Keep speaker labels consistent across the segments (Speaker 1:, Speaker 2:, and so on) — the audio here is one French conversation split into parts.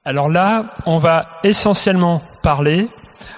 Speaker 1: Alors là, on va essentiellement parler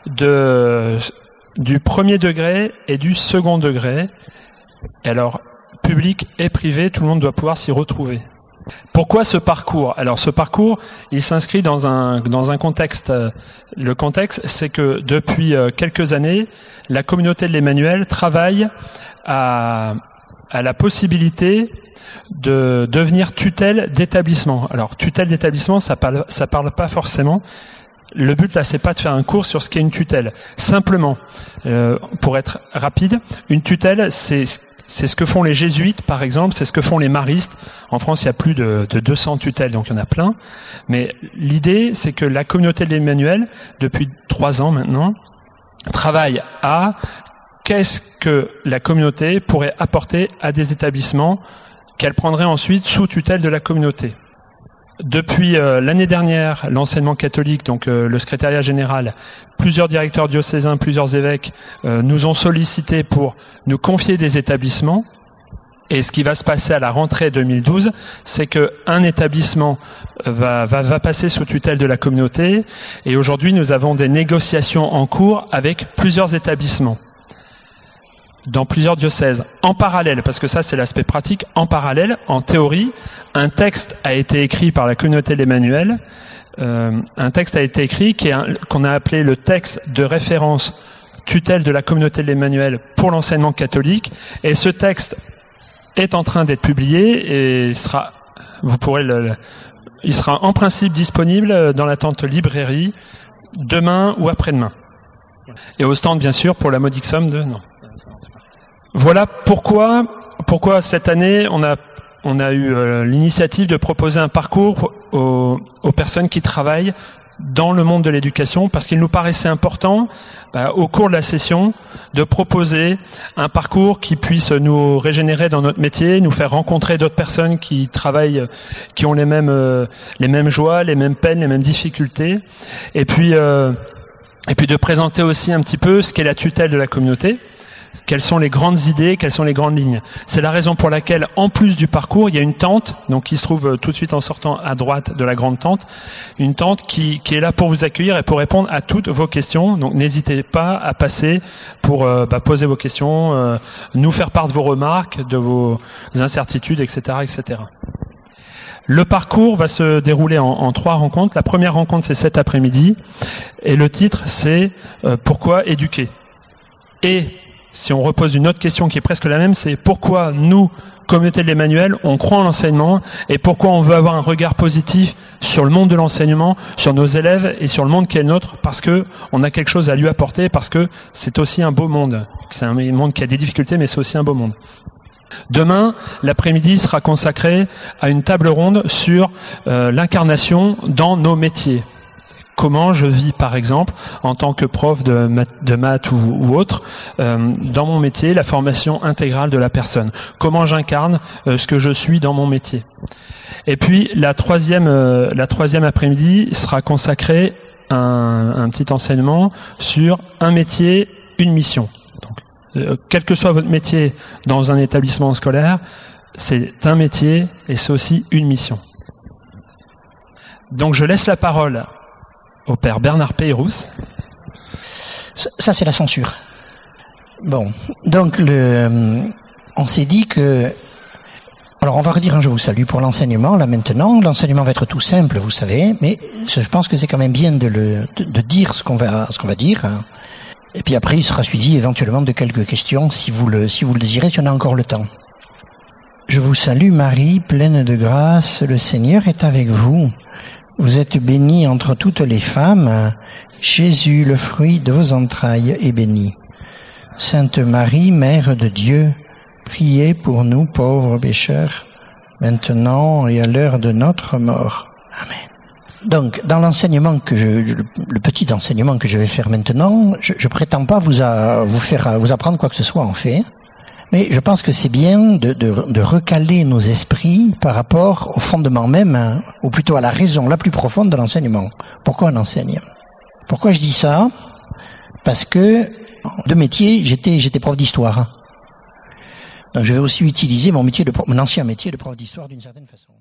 Speaker 1: du premier degré et du second degré. Et alors, public et privé, tout le monde doit pouvoir s'y retrouver. Pourquoi ce parcours? Alors ce parcours, il s'inscrit dans un contexte. Le contexte, c'est que depuis quelques années, la communauté de l'Emmanuel travaille à la possibilité de devenir tutelle d'établissement. Alors tutelle d'établissement, ça parle pas forcément. Le but là, c'est pas de faire un cours sur ce qu'est une tutelle. Simplement, pour être rapide, une tutelle, c'est ce que font les jésuites, par exemple, c'est ce que font les maristes. En France, il y a plus de 200 tutelles, donc il y en a plein. Mais l'idée, c'est que la communauté de l'Emmanuel, depuis 3 ans maintenant, travaille à qu'est-ce que la communauté pourrait apporter à des établissements qu'elle prendrait ensuite sous tutelle de la communauté. Depuis l'année dernière, l'enseignement catholique, donc le secrétariat général, plusieurs directeurs diocésains, plusieurs évêques nous ont sollicité pour nous confier des établissements. Et ce qui va se passer à la rentrée 2012, c'est que un établissement va passer sous tutelle de la communauté. Et aujourd'hui, nous avons des négociations en cours avec plusieurs établissements dans plusieurs diocèses, en parallèle, parce que ça c'est l'aspect pratique, en parallèle, en théorie, un texte a été écrit par la communauté de l'Emmanuel, un texte a été écrit qu'on a appelé le texte de référence tutelle de la communauté de l'Emmanuel pour l'enseignement catholique, et ce texte est en train d'être publié et il sera en principe disponible dans la tente librairie demain ou après-demain. Et au stand, bien sûr, pour la modique somme de... Non. Voilà pourquoi cette année on a eu l'initiative de proposer un parcours aux personnes qui travaillent dans le monde de l'éducation, parce qu'il nous paraissait important, au cours de la session, de proposer un parcours qui puisse nous régénérer dans notre métier, nous faire rencontrer d'autres personnes qui travaillent, qui ont les mêmes joies, les mêmes peines, les mêmes difficultés, et puis de présenter aussi un petit peu ce qu'est la tutelle de la communauté. Quelles sont les grandes idées, quelles sont les grandes lignes. C'est la raison pour laquelle, en plus du parcours, il y a une tente, donc qui se trouve tout de suite en sortant à droite de la grande tente, une tente qui est là pour vous accueillir et pour répondre à toutes vos questions. Donc n'hésitez pas à passer pour poser vos questions, nous faire part de vos remarques, de vos incertitudes, etc., etc. Le parcours va se dérouler en 3 rencontres. La première rencontre, c'est cet après-midi, et le titre, c'est pourquoi éduquer. Et si on repose une autre question qui est presque la même, c'est pourquoi nous, communauté de l'Emmanuel, on croit en l'enseignement et pourquoi on veut avoir un regard positif sur le monde de l'enseignement, sur nos élèves et sur le monde qui est le nôtre, parce que on a quelque chose à lui apporter, parce que c'est aussi un beau monde. C'est un monde qui a des difficultés, mais c'est aussi un beau monde. Demain, l'après-midi sera consacré à une table ronde sur l'incarnation dans nos métiers. Comment je vis, par exemple, en tant que prof de maths ou autre, dans mon métier, la formation intégrale de la personne. Comment j'incarne ce que je suis dans mon métier. Et puis, la troisième après-midi sera consacrée à un petit enseignement sur un métier, une mission. Donc, quel que soit votre métier dans un établissement scolaire, c'est un métier et c'est aussi une mission. Donc, je laisse la parole au père Bernard Peyrousse.
Speaker 2: Ça, c'est la censure. Bon, donc on s'est dit que... Alors, on va redire un « je vous salue » pour l'enseignement, là maintenant. L'enseignement va être tout simple, vous savez, mais je pense que c'est quand même bien de dire ce qu'on va dire. Et puis après, il sera suivi éventuellement de quelques questions, si vous le désirez, si on a encore le temps. Je vous salue, Marie, pleine de grâce, le Seigneur est avec vous. Vous êtes bénie entre toutes les femmes, Jésus, le fruit de vos entrailles, est béni. Sainte Marie, Mère de Dieu, priez pour nous pauvres pécheurs, maintenant et à l'heure de notre mort. Amen. Donc, dans l'enseignement le petit enseignement que je vais faire maintenant, je prétends pas vous apprendre quoi que ce soit en fait. Mais je pense que c'est bien de recaler nos esprits par rapport au fondement même, ou plutôt à la raison la plus profonde de l'enseignement. Pourquoi on enseigne? Pourquoi je dis ça? Parce que, de métier, j'étais prof d'histoire. Donc je vais aussi utiliser mon ancien métier de prof d'histoire d'une certaine façon.